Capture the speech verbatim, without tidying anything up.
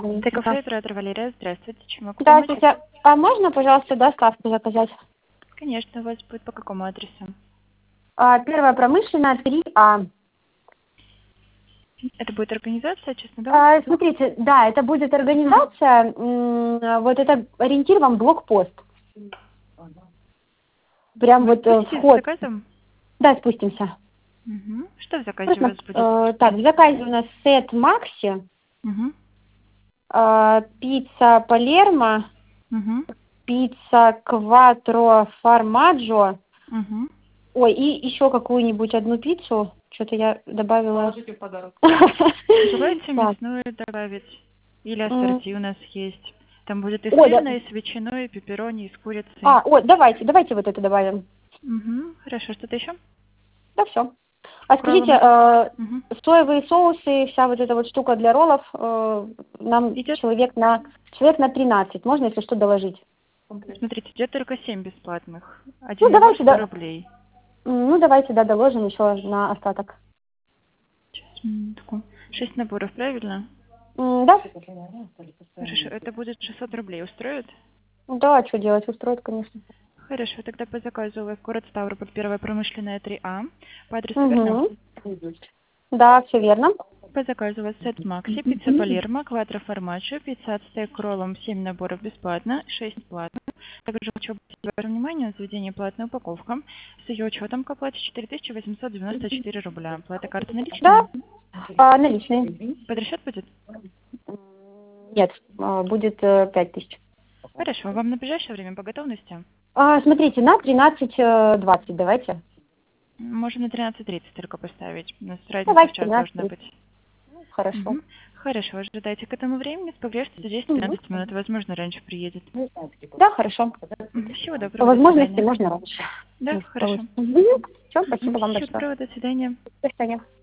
Т-кафе, оператор Валерия, здравствуйте. Чем могу помочь? Здравствуйте. А можно, пожалуйста, доставку заказать? Конечно, у вас будет по какому адресу? А, Первая промышленная, три А. Это будет организация, честно, да? А, смотрите, да, это будет организация, м, вот это ориентир вам блокпост. Прям Вы вот э, спуститесь с вход. заказом? Да, спустимся. Угу. Что в заказе у Просто, вас будет? э, так, в заказе у нас сет Макси, Угу. э, пицца Палермо, Угу. пицца Кватро Формаджо. Угу. Ой, и еще какую-нибудь одну пиццу. Что-то я добавила. Положите в подарок. Желаете Так. мясную добавить? Или М, ассорти у нас есть? Там будет и с Ой, да. сырной, и с ветчиной, и пепперони, и с курицей. А, ой, давайте, давайте вот это добавим. Угу. Хорошо, что-то еще? Да, все. А скажите, Кроллы. э, Угу. соевые соусы, вся вот эта вот штука для роллов, э, нам Идет? человек на человек на тринадцать. Можно, если что, доложить? Смотрите, идет только семь бесплатных. Ну, Один набор давайте, сто да. рублей. М, Ну, давайте, да, доложим еще на остаток. Сейчас, минутку. Шесть наборов, правильно? М, Да? Хорошо, это будет шестьсот рублей. Устроит? Да, а что делать? Устроит, конечно. Хорошо, тогда по заказу у вас город Ставрополь, первая промышленная, три А. По адресу верно? Угу. Да, все верно. По заказу у вас сет Макси, пицца Палермо, кватро формаджо, пицца от стейк роллом, семь наборов бесплатно, шесть платно. Также хочу обратить ваше внимание, заведение платная упаковка. С ее учетом к оплате четыре тысячи восемьсот девяносто четыре рубля. Плата карты наличными? Да, а, наличные. Под расчет будет? М, Нет, а, будет э, пять тысяч. Хорошо, вам на ближайшее время по готовности? А, смотрите, на тринадцать двадцать давайте. Можем на тринадцать тридцать только поставить. У нас разница в Давайте час тринадцать должна тридцать. быть. Хорошо. Мгм. Хорошо, ожидайте к этому времени. С погрешностью Мгм. десять-пятнадцать минут. Возможно, раньше приедет. Да, хорошо. Мгм. Всего По доброго, до возможности свидания. можно раньше. Да, если хорошо. получится. Мгм. Все, Мгм. спасибо вам Всего большое. доброго, до свидания. До свидания.